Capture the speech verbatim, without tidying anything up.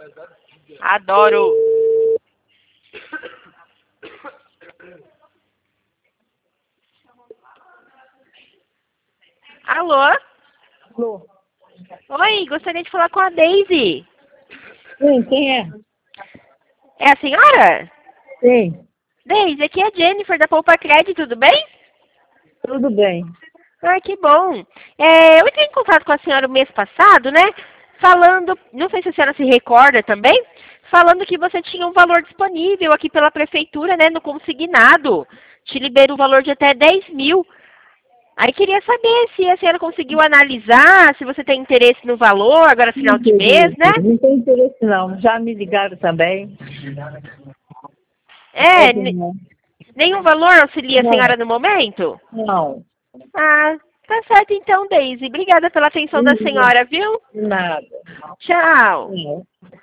Adoro. Alô? Alô? Oi, gostaria de falar com a Daisy. Sim, quem é? É a senhora? Sim, Daisy, aqui é a Jennifer da Poupa Crédito, tudo bem? tudo bem. Ah, que bom. É, eu entrei em contato com a senhora o mês passado, né? Falando, não sei se a senhora se recorda também, falando que você tinha um valor disponível aqui pela prefeitura, né, no consignado. Te libera um valor de até dez mil. Aí queria saber se a senhora conseguiu analisar, se você tem interesse no valor, agora Não final de mês, interesse, né? não tem interesse não. Já me ligaram também. É, Pode ne- não. nenhum valor auxilia a Não, senhora no momento? não. Ah, tá certo então, Daisy. Obrigada pela atenção da Não, senhora, viu? nada. Tchau. Não.